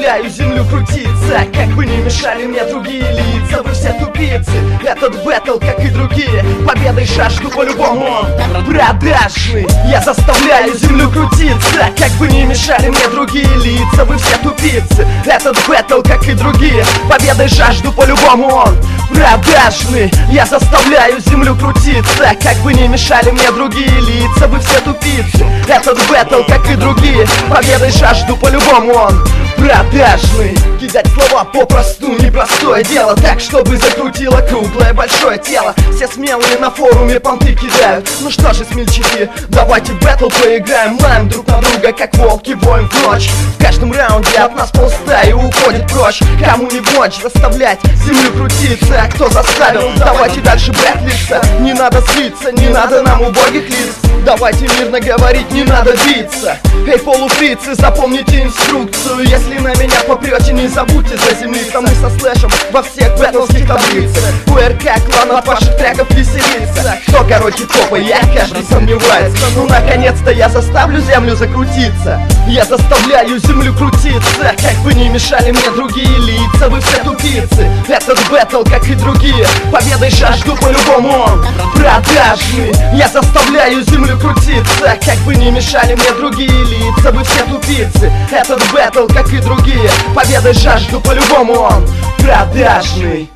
заставляю землю крутиться. Как бы не мешали мне другие лица, вы все тупицы. Этот бэтл, как и другие, победой жажду по-любому. Продажный, я заставляю землю крутиться. Как бы не мешали мне другие лица, вы все тупицы. Этот бэтл, как и другие, победой жажду по-любому он. Продажный, я заставляю землю крутиться. Как бы не мешали мне другие лица, вы все тупицы. Этот бэтл, как и другие, победой жажду по-любому он. Продажный, кидать слова попросту непростое дело. Так, чтобы закрутило круглое большое тело. Все смелые на форуме понты кидают. Ну что же, смельчаки, давайте бэтл поиграем. Лаем друг на друга, как волки воем в ночь. В каждом раунде от нас полстаи уходит прочь. Кому не в ночь заставлять землю крутиться. А кто заставил, давайте дальше бэтлиться. Не надо слиться, не надо нам убогих лиц. Давайте мирно говорить, не надо биться. Эй, полуфрицы, запомните инструкцию. Если на меня попрете, не забудьте заземлиться. Мы со слэшем во всех бэтлских таблицах. УРК клан от ваших треков веселится. Кто короче топы, я, каждый сомневается. Ну наконец-то я заставлю землю закрутиться. Я заставляю землю крутиться. Как бы не мешали мне другие лица, вы все тупицы. Этот бэтл, как и другие, победой жажду по-любому он. Продажный, я заставляю землю крутиться. Как бы не мешали мне другие лица, вы все тупицы. Этот бэтл, как и другие, победой жажду по-любому он. Продажный.